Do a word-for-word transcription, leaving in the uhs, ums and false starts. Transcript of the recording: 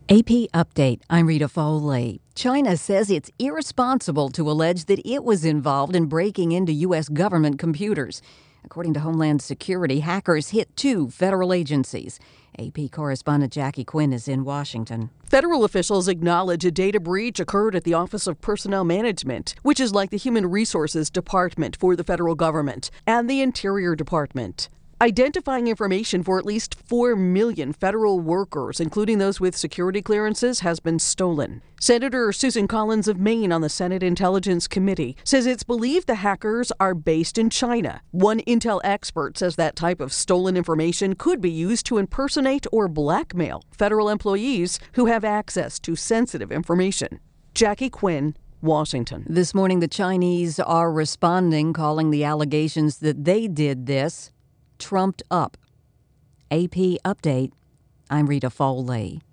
A P Update. I'm Rita Foley. China says it's irresponsible to allege that it was involved in breaking into U S government computers. According to Homeland Security, hackers hit two federal agencies. A P correspondent Jackie Quinn is in Washington. Federal officials acknowledge a data breach occurred at the Office of Personnel Management, which is like the Human Resources Department for the federal government, and the Interior Department. Identifying information for at least four million federal workers, including those with security clearances, has been stolen. Senator Susan Collins of Maine on the Senate Intelligence Committee says it's believed the hackers are based in China. One Intel expert says that type of stolen information could be used to impersonate or blackmail federal employees who have access to sensitive information. Jackie Quinn, Washington. This morning, the Chinese are responding, calling the allegations that they did this trumped up. A P Update. I'm Rita Foley.